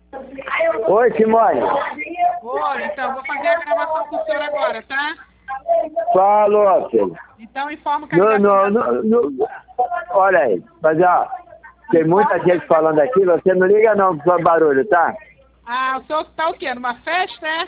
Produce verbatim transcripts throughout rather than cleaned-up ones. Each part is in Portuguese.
Oi, Simone. Oi, então, vou fazer a gravação com o senhor agora, tá? Falou, filho. Então, informo que a Não, ligação... não, não, não. Olha aí, mas ó, tem muita gente falando aqui, você não liga não pro seu barulho, tá? Ah, o senhor tá o quê? Numa festa, é?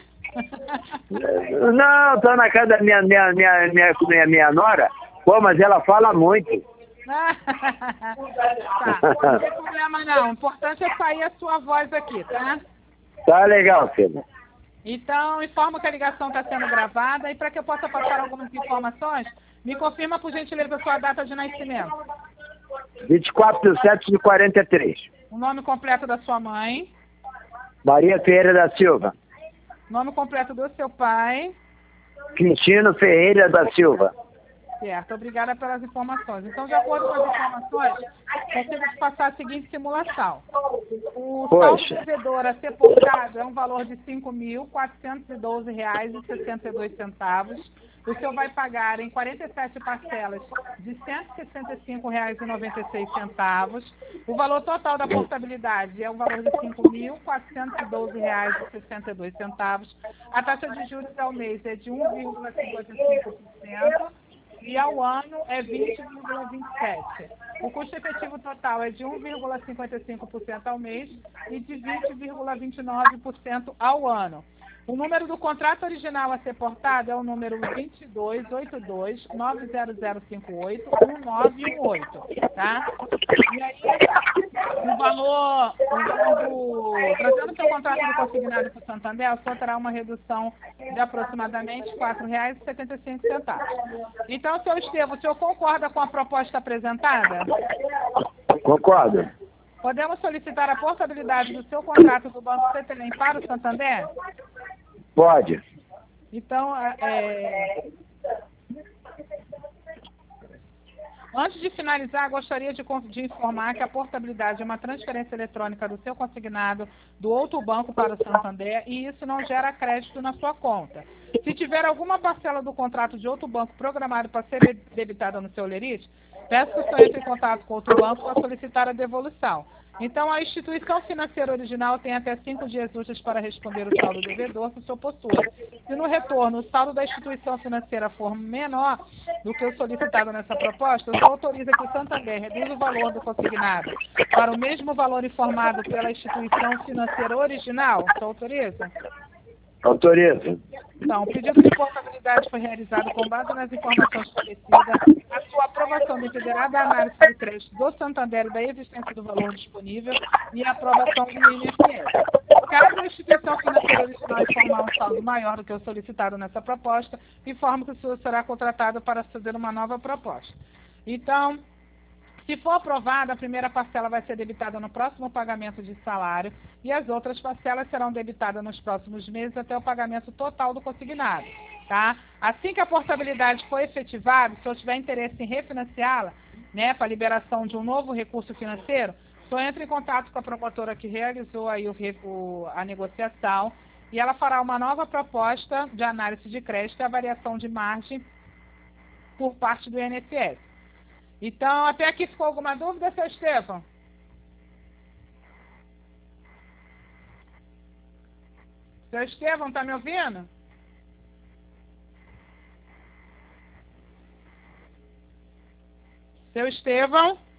Não, tô na casa da minha, minha, minha, minha, minha, minha nora. Pô, mas ela fala muito. Tá, não tem problema não. O importante é sair a sua voz aqui, tá? Tá legal, filho. Então, informo que a ligação está sendo gravada e para que eu possa passar algumas informações, me confirma, por gentileza, a sua data de nascimento. vinte e quatro de setembro de quarenta e três. O nome completo da sua mãe. Maria Ferreira da Silva. Nome completo do seu pai. Quintino Ferreira da Silva. Certo, obrigada pelas informações. Então, de acordo com as informações, consigo te passar a seguinte simulação. O saldo devedor a ser portado é um valor de cinco mil quatrocentos e doze reais e sessenta e dois centavos. O senhor vai pagar em quarenta e sete parcelas de cento e sessenta e cinco reais e noventa e seis centavos. O valor total da portabilidade é um valor de cinco mil quatrocentos e doze reais e sessenta e dois centavos. A taxa de juros ao mês é de um vírgula cinquenta e cinco por cento. E ao ano é vinte vírgula vinte e sete por cento. O custo efetivo total é de um vírgula cinquenta e cinco por cento ao mês e de vinte vírgula vinte e nove por cento ao ano. O número do contrato original a ser portado é o número vinte e dois oitenta e dois nove zero zero cinco oito um nove um oito, tá? E aí, o valor, o valor do, trazendo seu contrato de consignado para o Santander, o senhor terá uma redução de aproximadamente quatro reais e setenta e cinco centavos. Então, senhor Estevam, o senhor concorda com a proposta apresentada? Concordo. Podemos solicitar a portabilidade do seu contrato do Banco Cetelem para o Santander? Pode. Então, é... antes de finalizar, gostaria de, de informar que a portabilidade é uma transferência eletrônica do seu consignado do outro banco para o Santander e isso não gera crédito na sua conta. Se tiver alguma parcela do contrato de outro banco programado para ser debitada no seu lerite, peço que o senhor entre em contato com outro banco para solicitar a devolução. Então, a instituição financeira original tem até cinco dias úteis para responder o saldo devedor que o senhor possui. Se no retorno o saldo da instituição financeira for menor do que o solicitado nessa proposta, o senhor autoriza que o Santander reduza o valor do consignado para o mesmo valor informado pela instituição financeira original? O senhor autoriza? Autorizo. Então, o pedido de portabilidade foi realizado com base nas informações fornecidas. A sua aprovação dependerá da análise de crédito do Santander e da existência do valor disponível e a aprovação do I N S S. Caso a instituição financeira original informar um saldo maior do que o solicitado nessa proposta, informo que o senhor será contratado para fazer uma nova proposta. Então, se for aprovada, a primeira parcela vai ser debitada no próximo pagamento de salário e as outras parcelas serão debitadas nos próximos meses até o pagamento total do consignado. Tá? Assim que a portabilidade for efetivada, se o senhor tiver interesse em refinanciá-la, né, para a liberação de um novo recurso financeiro, o senhor entra em contato com a promotora que realizou aí o, o, a negociação e ela fará uma nova proposta de análise de crédito e avaliação de margem por parte do I N S S. Então, até aqui ficou alguma dúvida, seu Estevam? Seu Estevam, está me ouvindo? Seu Estevam?